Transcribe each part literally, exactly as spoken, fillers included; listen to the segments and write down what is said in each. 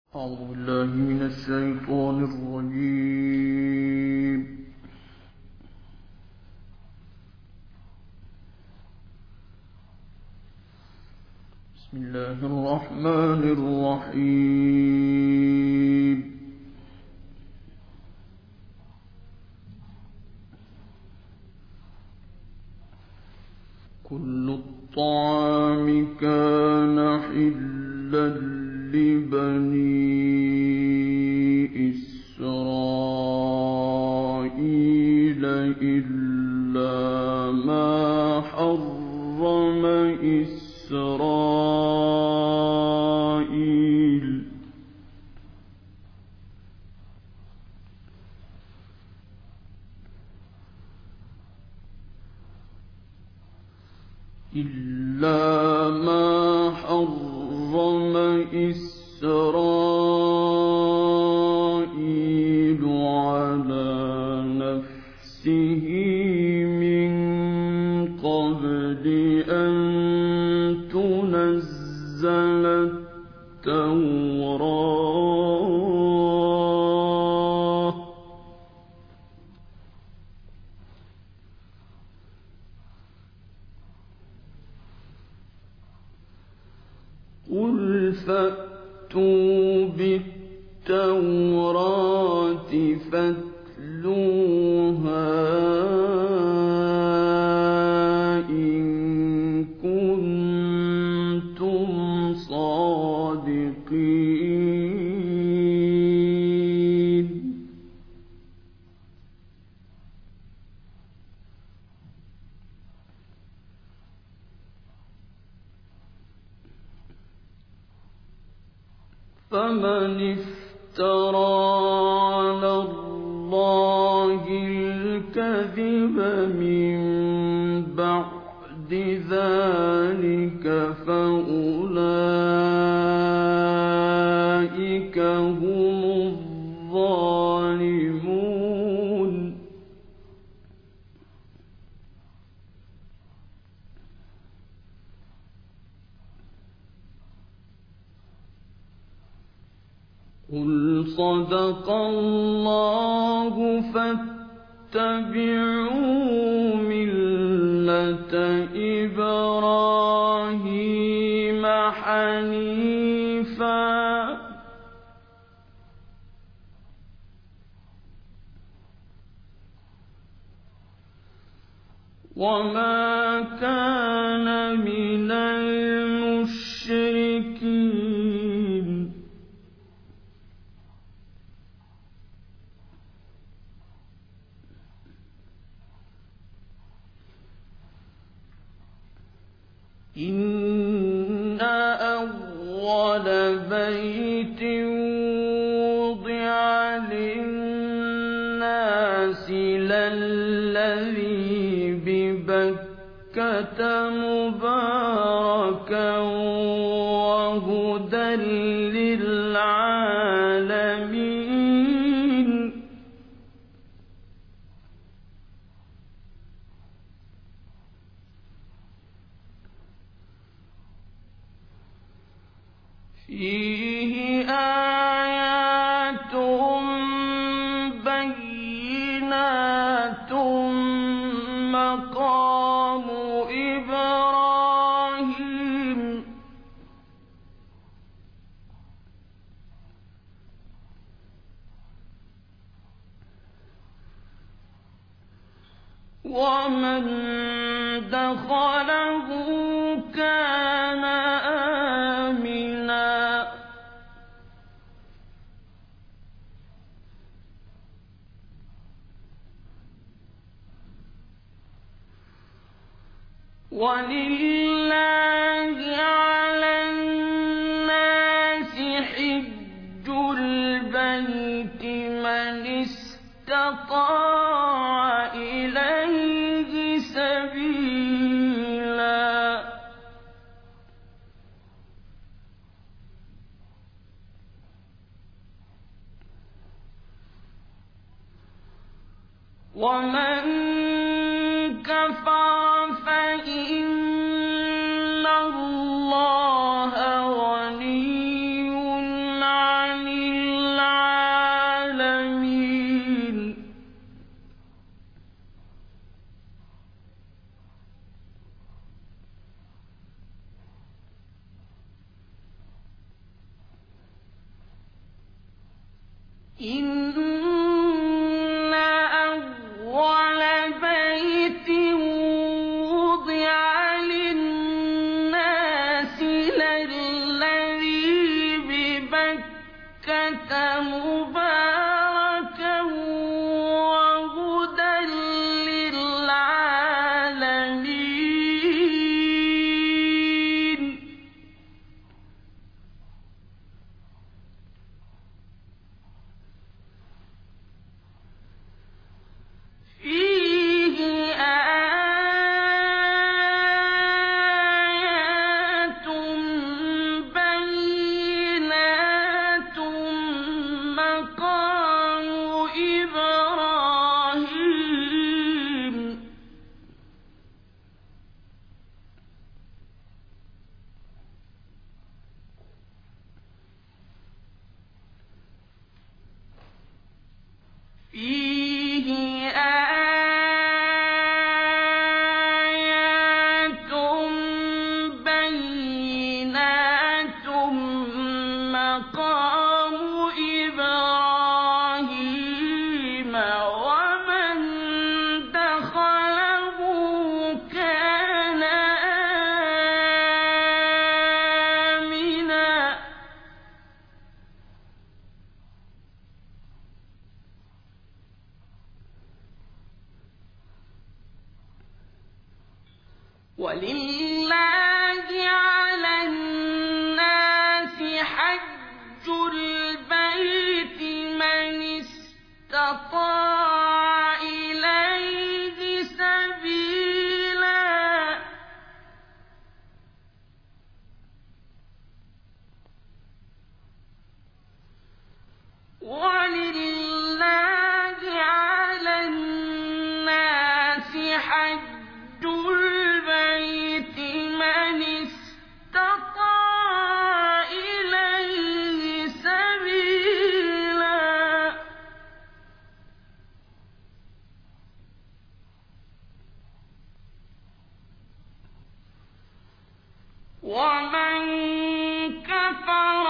أعوذ بالله من الشيطان الرجيم. بسم الله الرحمن الرحيم. كل الطعام كان حلا لبني إسرائيل إلا ما حرم إسرائيل إلا ما حرم إسرائيل على نفسه من قبل أن تنزل التوراة قل فأتوا بالتوراة فاتلوها إن كنتم صادقين. فمن افترى على الله الكذب من بعد ذلك فأولئك هم الظالمون. قل صدق الله فاتبعوا ملة إبراهيم حنيفا وما كان من المشركين. إن أول بيت وضع للناس للذي ببكة مباركا وهدى للعالمين. فيه آيات بينات مقام إبراهيم ومن دخله كان آمنا. ولله على الناس حج البيت من استطاع إليه سبيلا. ومن كفر فإن الله غني عن إن أول بيت وضع للناس للذي ببكة مباركا وهدى للعالمين فيه آيات بينات مقام إبراهيم فيه آيات بينات مقام إبراهيم ومن دخله كان آمنا ولله على الناس حج البيت من استطاع إليه سبيلا ولله على الناس حج البيت من استطاع إليه سبيلا ومن كفر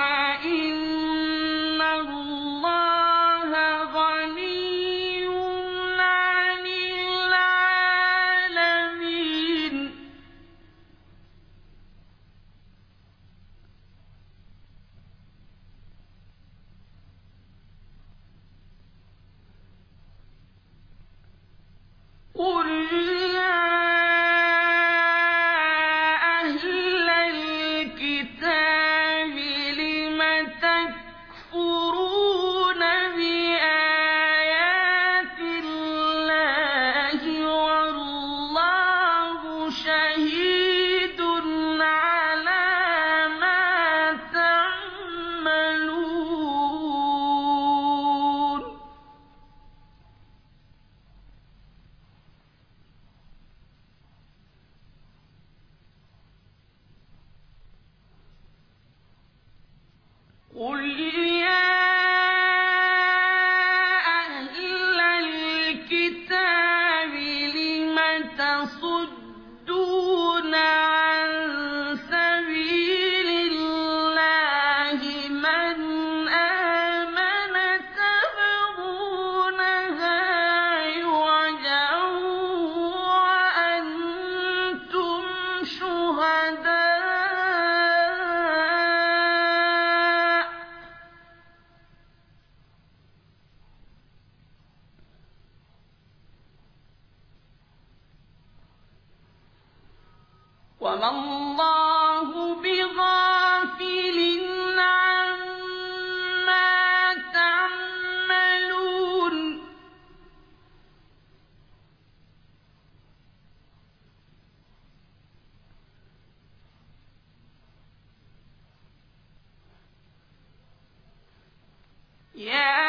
فإن الله غني عن العالمين قل يا أهل الكتاب لم تكفرون بآيات الله والله شهيد على ما تعملون قل يا أهل الكتاب لم تصدون عن سبيل الله من آمن تبغونها عوجا وأنتم شهداء وما الله بغافل عما تعملون يا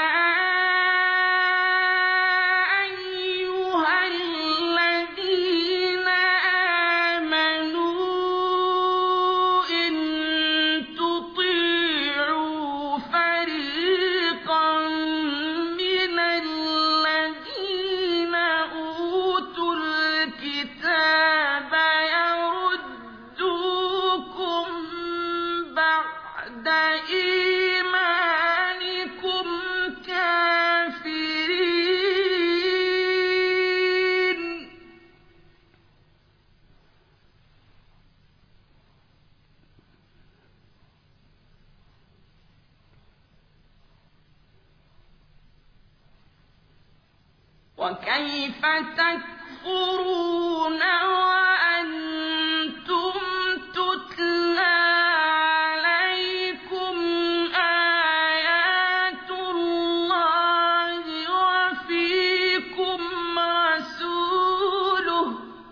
أيها الذين آمنوا وكيف تكفرون وأنتم تتلى عليكم آيات الله وفيكم رسوله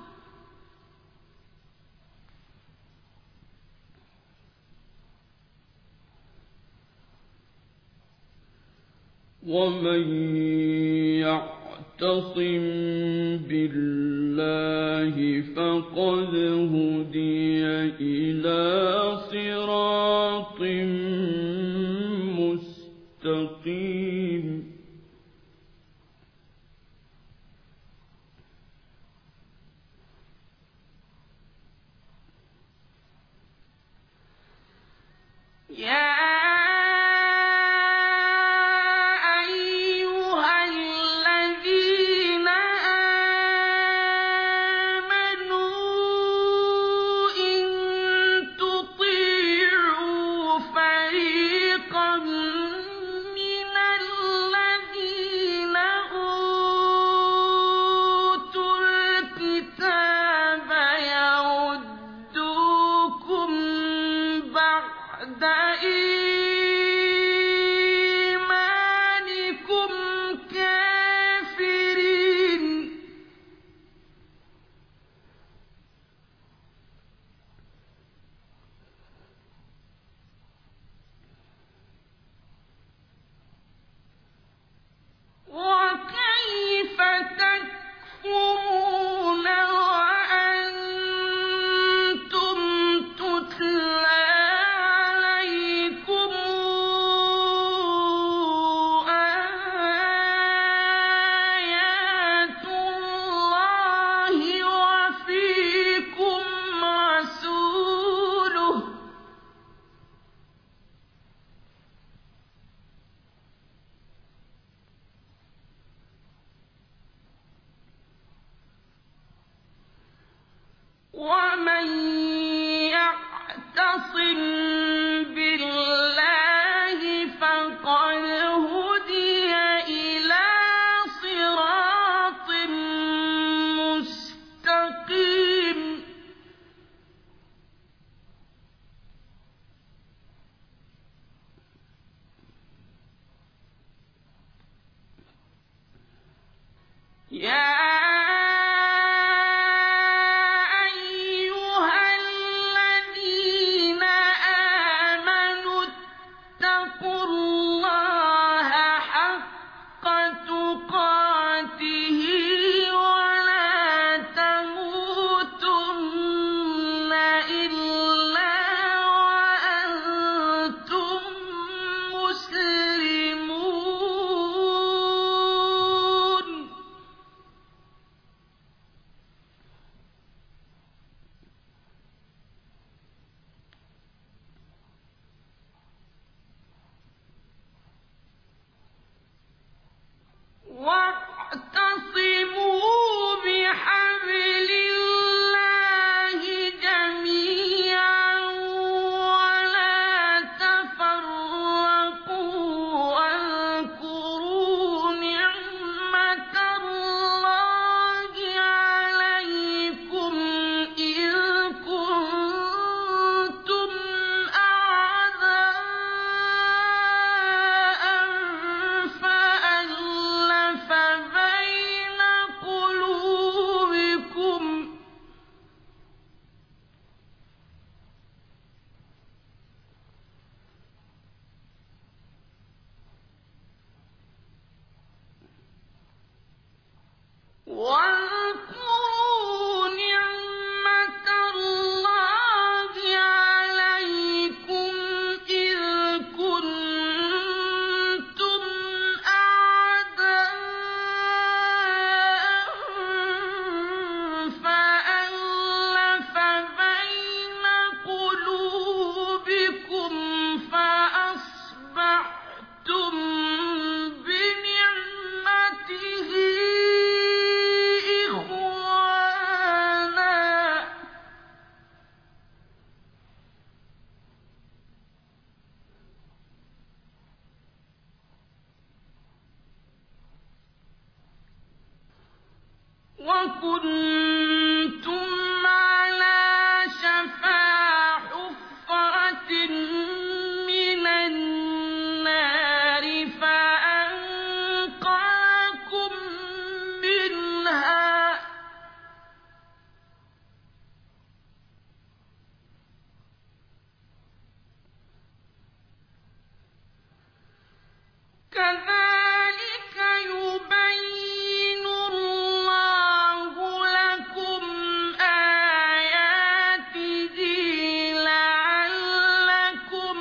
ومن يعتصم بالله فقد هدي إلى صراط مستقيم يا وكيف تكفرون وأنتم تتلى عليكم آيات الله وفيكم رسوله ومن يعتصم بالله فقد هدي إلى صراط مستقيم يا وكنتم على شفا حفرة من النار فأنقذكم منها كذلك يبين الله لكم آياته لعلكم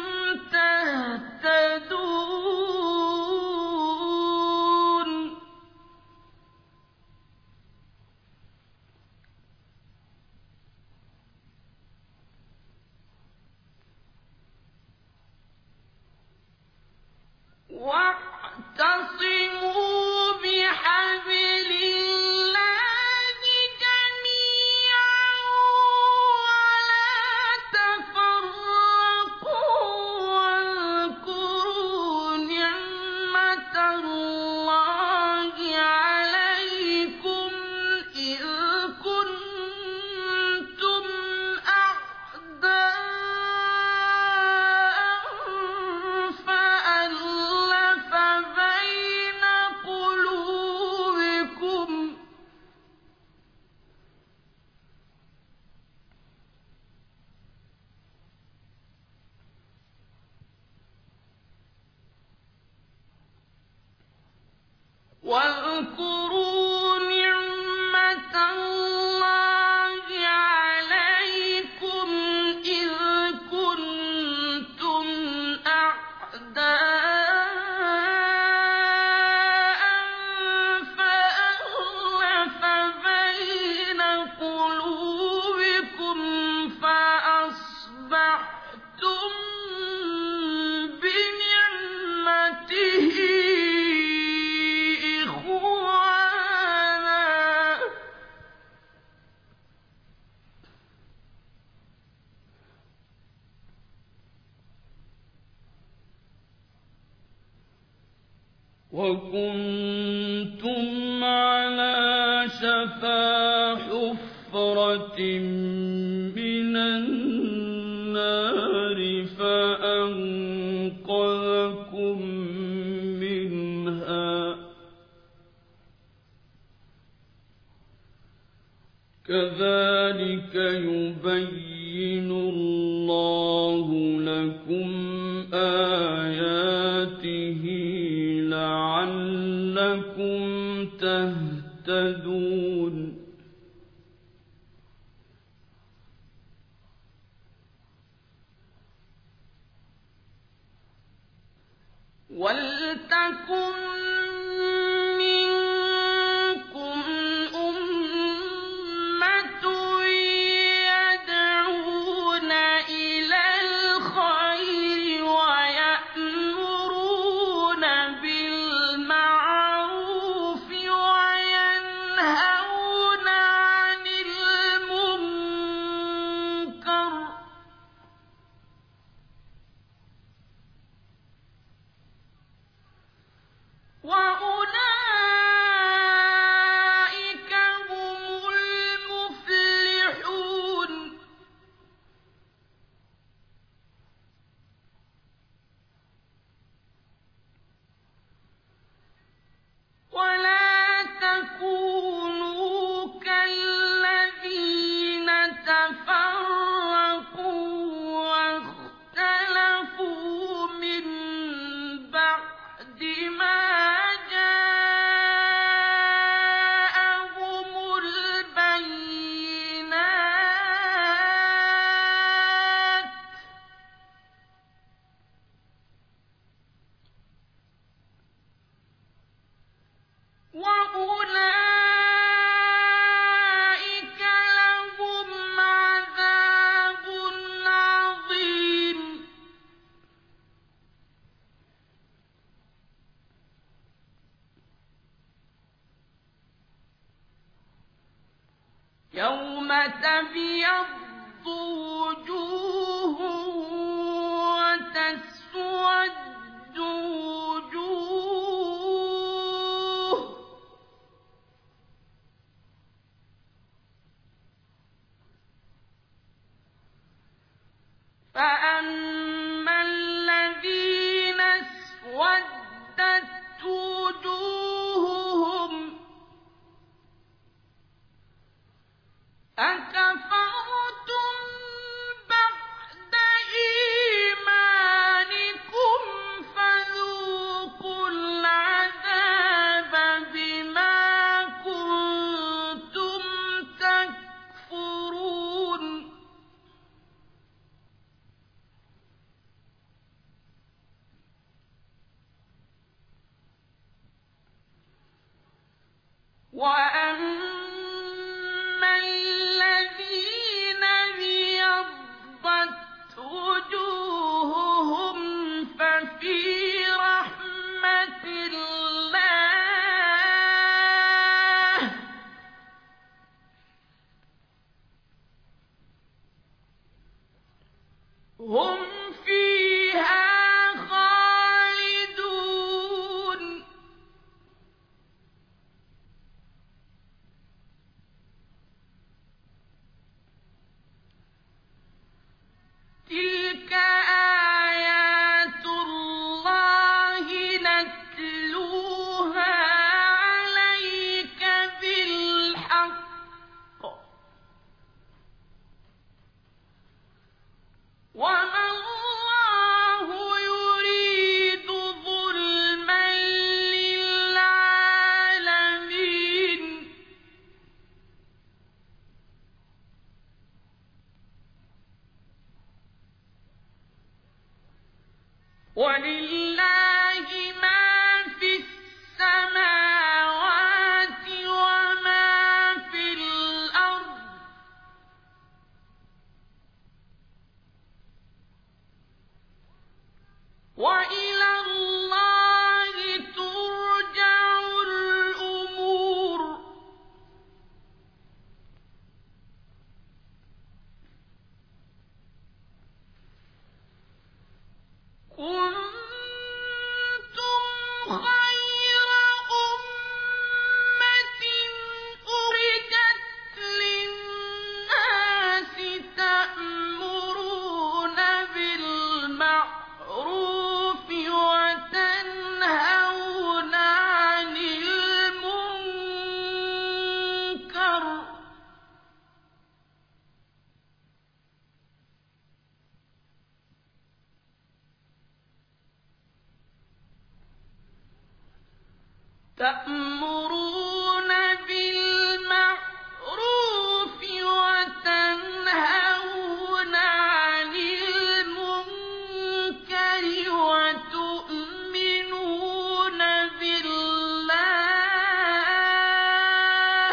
تهتدون واعتصموا بحبل الله جميعا ولا تفرقوا واذكروا نعمة الله عليكم إذ كنتم أعداء فألف بين قلوبكم واذكروا نعمة الله عليكم إذ كنتم أعداء فألف بين قلوبكم فأصبحتم بنعمته إخوانا وكنتم على شفا حفرة من النار فأنقذكم منها كذلك يبين الله لكم آياته لعلكم تهتدون ولتكن منكم أمة يدعون إلى الخير ويأمرون بالمعروف وينهون عن المنكر وأولئك هم المفلحون ولا تكونوا كالذين تفرقوا واختلفوا من بعد ما جاءهم البينات وأولئك لهم عذاب عظيم يوم تبيض وجوه وتسود وجوه اسْوَدَّتْ وُجُوهُهُمْ أَكَفَرْتُم بَعْدَ إِيمَانِكُمْ فَذُوقُوا الْعَذَابَ بِمَا كُنتُمْ تَكْفُرُونَ وَأَمَّا الَّذِينَ ابْيَضَّتْ وُجُوهُهُمْ فَفِي رَحْمَةِ اللَّهِ هُمْ فِيهَا خَالِدُونَ تِلْكَ آيَاتُ اللَّهِ نَتْلُوهَا عَلَيْكَ بِالْحَقِّ وَمَا اللَّهُ يُرِيدُ ظُلْمًا لِّلْعَالَمِينَ وَلِلَّهِ مَا فِي السَّمَاوَاتِ وَمَا فِي الْأَرْضِ وَإِلَى اللَّهِ تُرْجَعُ الْأُمُورُ كُنتُمْ خَيْرَ أُمَّةٍ أُخْرِجَتْ لِلنَّاسِ تَأْمُرُونَ بِالْمَعْرُوفِ وَتَنْهَوْنَ عَنِ الْمُنكَرِ تَأْمُرُونَ بِالْمَعْرُوفِ وَتَنْهَوْنَ عَنِ الْمُنكَرِ وَتُؤْمِنُونَ بِاللَّهِ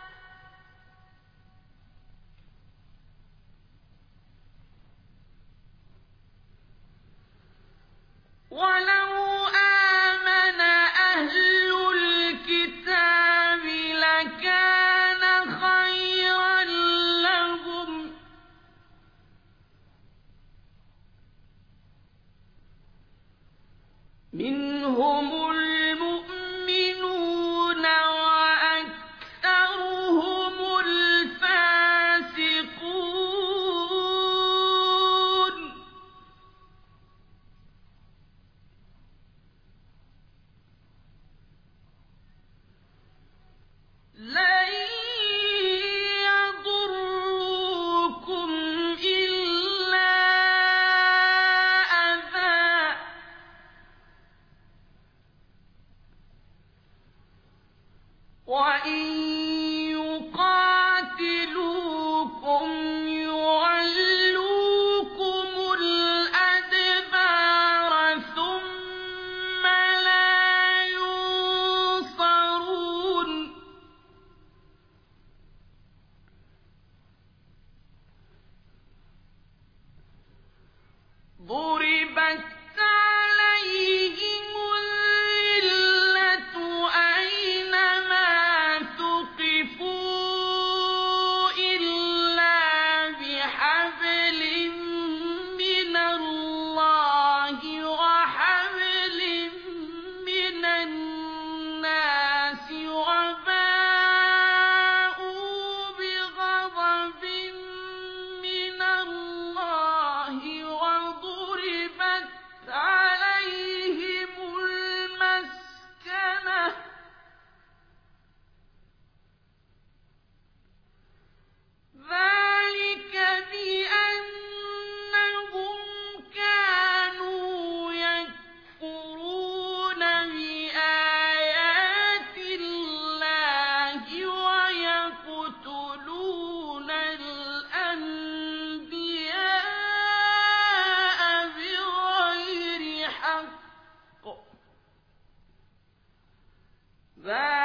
وَلَوْ آمَنَ أَهْلُ الْكِتَابِ لَكَانَ خَيْرًا لَّهُم مِّنْهُمُ الْمُؤْمِنُونَ وَأَكْثَرُهُمُ الْفَاسِقُونَ لَن يَضُرُّوكُمْ إِلَّا أَذًى وَإِن يُقَاتِلُوكُمْ يُوَلُّوكُمُ الْأَدْبَارَ ثُمَّ لَا يُنصَرُونَ ضُرِبَتْ عَلَيْهِمُ الذِّلَّةُ أَيْنَمَا ثُقِفُوا ذلك